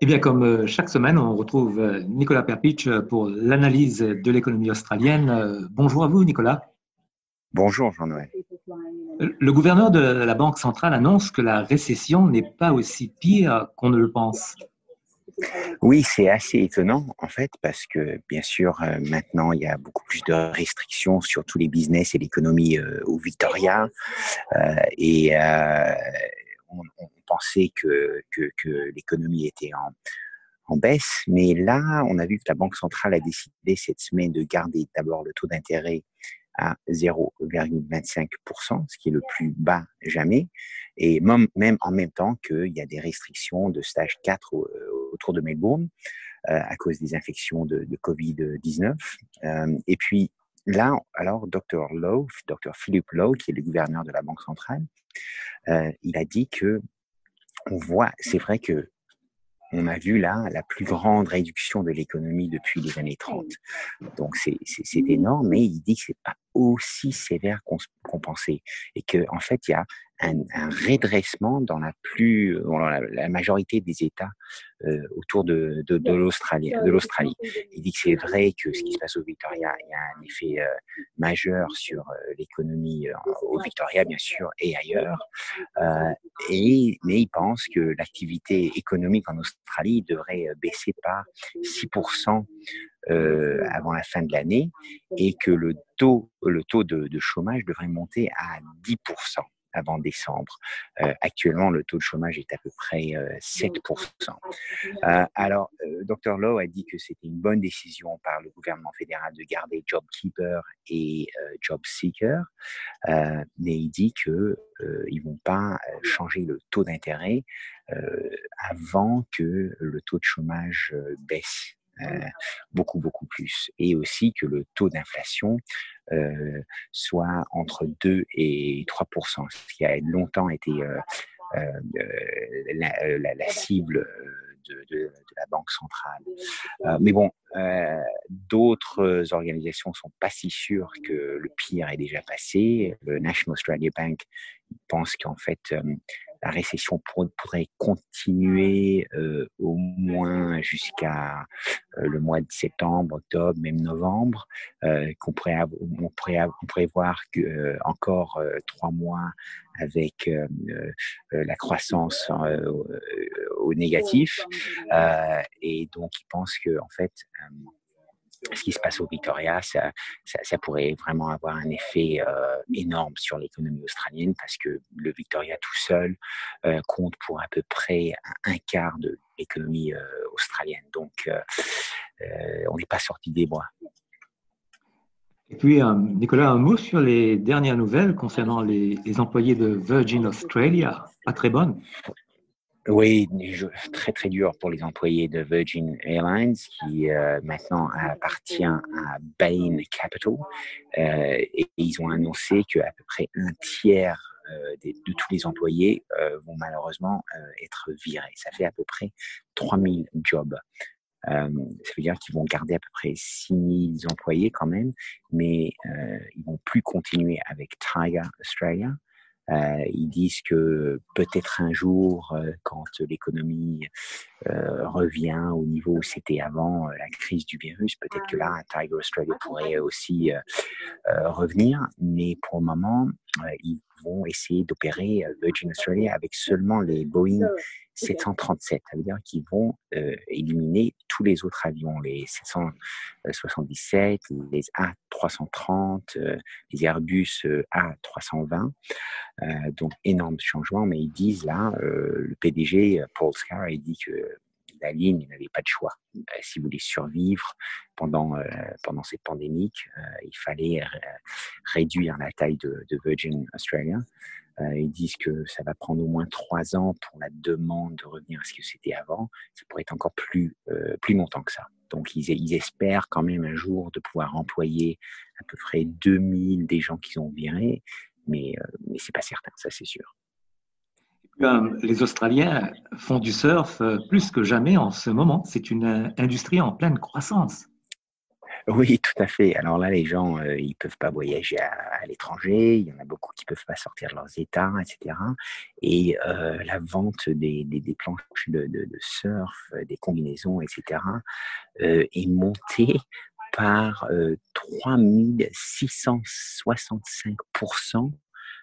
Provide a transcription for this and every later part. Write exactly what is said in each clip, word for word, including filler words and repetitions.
Eh bien, comme euh, chaque semaine, on retrouve euh, Nicolas Perpich euh, pour l'analyse de l'économie australienne. Euh, Bonjour à vous, Nicolas. Bonjour Jean-Noël. Euh, Le gouverneur de la Banque centrale annonce que la récession n'est pas aussi pire qu'on ne le pense. Oui, c'est assez étonnant en fait parce que bien sûr euh, maintenant il y a beaucoup plus de restrictions sur tous les business et l'économie euh, au Victoria euh, et euh, on, on pensait que, que, que l'économie était en, en baisse, mais là on a vu que la Banque centrale a décidé cette semaine de garder d'abord le taux d'intérêt à zéro virgule vingt-cinq pour cent, ce qui est le plus bas jamais, et même, même en même temps qu'il y a des restrictions de stage quatre au, autour de Melbourne euh, à cause des infections de, de covid dix-neuf. Euh, et puis là, alors, docteur Lowe, docteur Philip Lowe, qui est le gouverneur de la Banque centrale, euh, il a dit que on voit, c'est vrai que on a vu là la plus grande réduction de l'économie depuis les années trente. Donc c'est, c'est, c'est énorme, mais il dit que c'est pas aussi sévère qu'on, qu'on pensait et que en fait il y a un, un redressement dans la plus, dans la, la majorité des États euh, autour de, de, de l'Australie, de l'Australie. Il dit que c'est vrai que ce qui se passe au Victoria, il y a un effet euh, majeur sur euh, l'économie euh, au Victoria bien sûr et ailleurs. Euh, et mais il pense que l'activité économique en Australie devrait baisser par six pour cent euh, avant la fin de l'année et que le taux, le taux de, de chômage devrait monter à dix pour cent avant décembre. Euh, actuellement, le taux de chômage est à peu près euh, sept pour cent. Euh, alors, euh, docteur Lowe a dit que c'était une bonne décision par le gouvernement fédéral de garder JobKeeper et euh, JobSeeker, euh, mais il dit que euh, ils vont pas changer le taux d'intérêt euh, avant que le taux de chômage euh, baisse. Euh, beaucoup, beaucoup plus. Et aussi que le taux d'inflation euh, soit entre deux et trois pour cent, ce qui a longtemps été euh, euh, la, la, la cible de, de, de la Banque centrale. Euh, mais bon, euh, d'autres organisations sont pas si sûres que le pire est déjà passé. Le National Australia Bank pense qu'en fait, euh, la récession pour, pourrait continuer euh, au moins jusqu'à euh, le mois de septembre, octobre, même novembre, euh, qu'on pourrait, av- on pourrait, av- on pourrait voir que, euh, encore euh, trois mois avec euh, euh, la croissance euh, au, au négatif. Euh, et donc, ils pensent que en fait, euh, ce qui se passe au Victoria, ça, ça, ça pourrait vraiment avoir un effet euh, énorme sur l'économie australienne parce que le Victoria tout seul euh, compte pour à peu près un, un quart de l'économie euh, australienne. Donc, euh, euh, on n'est pas sorti des bois. Et puis, euh, Nicolas, un mot sur les dernières nouvelles concernant les, les employés de Virgin Australia. Pas très bonnes. Oui, très très dur pour les employés de Virgin Airlines qui euh, maintenant appartient à Bain Capital euh, et ils ont annoncé qu'à peu près un tiers euh, de, de tous les employés euh, vont malheureusement euh, être virés. Ça fait à peu près trois mille jobs. Euh, ça veut dire qu'ils vont garder à peu près six mille employés quand même, mais euh, ils vont plus continuer avec Tiger Australia. Euh, ils disent que peut-être un jour, euh, quand l'économie euh, revient au niveau où c'était avant euh, la crise du virus, peut-être que là, Tiger Australia pourrait aussi euh, euh, revenir. Mais pour le moment, euh, ils vont essayer d'opérer euh, Virgin Australia avec seulement les Boeing sept cent trente-sept. Ça veut dire qu'ils vont euh, éliminer tous les autres avions, les sept cent soixante-dix-sept, les A trois cent trente, euh, les Airbus euh, A trois cent vingt. Euh, donc, énorme changement, mais ils disent là, euh, le P D G, Paul Scar, il dit que la ligne n'avait pas de choix. Euh, S'ils voulaient survivre pendant, euh, pendant cette pandémie, euh, il fallait r- réduire la taille de, de Virgin Australia. Euh, ils disent que ça va prendre au moins trois ans pour la demande de revenir à ce que c'était avant. Ça pourrait être encore plus, euh, plus longtemps que ça. Donc, ils, ils espèrent quand même un jour de pouvoir employer à peu près deux mille des gens qu'ils ont virés, mais, euh, mais ce n'est pas certain, ça c'est sûr. Euh, Les Australiens font du surf euh, plus que jamais en ce moment. C'est une euh, industrie en pleine croissance. Oui, tout à fait. Alors là, les gens, euh, ils peuvent pas voyager à, à l'étranger. Il y en a beaucoup qui peuvent pas sortir de leurs États, et cetera. Et euh, la vente des, des, des planches de, de, de surf, euh, des combinaisons, et cetera, euh, est montée par euh, trois mille six cent soixante-cinq pour cent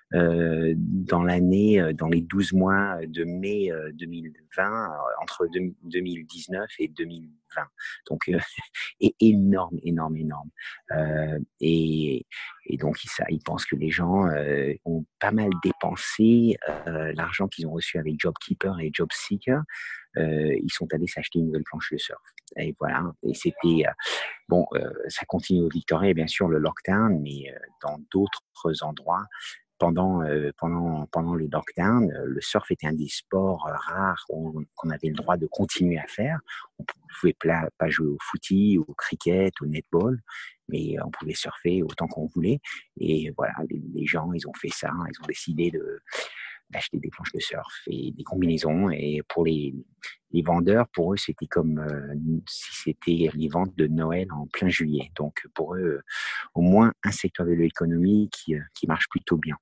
euh, dans l'année, euh, dans les douze mois de mai euh, deux mille vingt, euh, entre deux- 2019 et deux mille vingt. Donc, euh, est énorme, énorme, énorme. Euh, et, et donc, ça, ils pensent que les gens euh, ont pas mal dépensé euh, l'argent qu'ils ont reçu avec JobKeeper et JobSeeker. Euh, ils sont allés s'acheter une nouvelle planche de surf. Et voilà. Et c'était euh, bon, euh, ça continue au Victoria, bien sûr, le lockdown, mais euh, dans d'autres endroits, pendant, euh, pendant, pendant le lockdown, euh, le surf était un des sports euh, rares où- qu'on avait le droit de continuer à faire. On pouvait pla- pas jouer au footy, au cricket, au netball, mais on pouvait surfer autant qu'on voulait. Et voilà, les, les gens, ils ont fait ça, ils ont décidé de d'acheter des planches de surf et des combinaisons. Et pour les, les vendeurs, pour eux, c'était comme euh, si c'était les ventes de Noël en plein juillet. Donc pour eux, au moins un secteur de l'économie qui, euh, qui marche plutôt bien.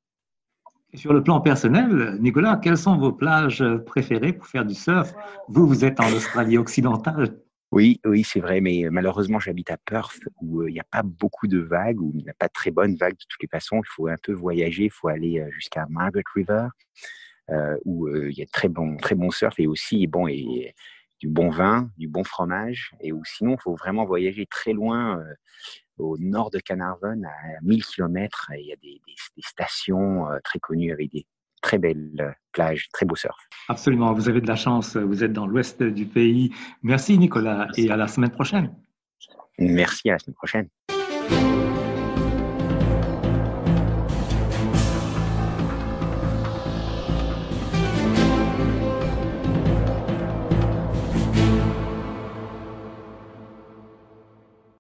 Et sur le plan personnel, Nicolas, quelles sont vos plages préférées pour faire du surf? Vous, vous êtes en Australie occidentale. Oui, oui, c'est vrai, mais malheureusement, j'habite à Perth où euh, il n'y a pas beaucoup de vagues, où il n'y a pas de très bonnes vagues de toutes les façons. Il faut un peu voyager, il faut aller euh, jusqu'à Margaret River, euh, où euh, il y a très bon, très bon surf et aussi bon et du bon vin, du bon fromage. Et où sinon, il faut vraiment voyager très loin, euh, au nord de Carnarvon, à mille kilomètres. Et il y a des, des, des stations euh, très connues avec des très belles euh, plages, très beau surf. Absolument, vous avez de la chance, vous êtes dans l'ouest du pays. Merci Nicolas et à la semaine prochaine. Merci, à la semaine prochaine.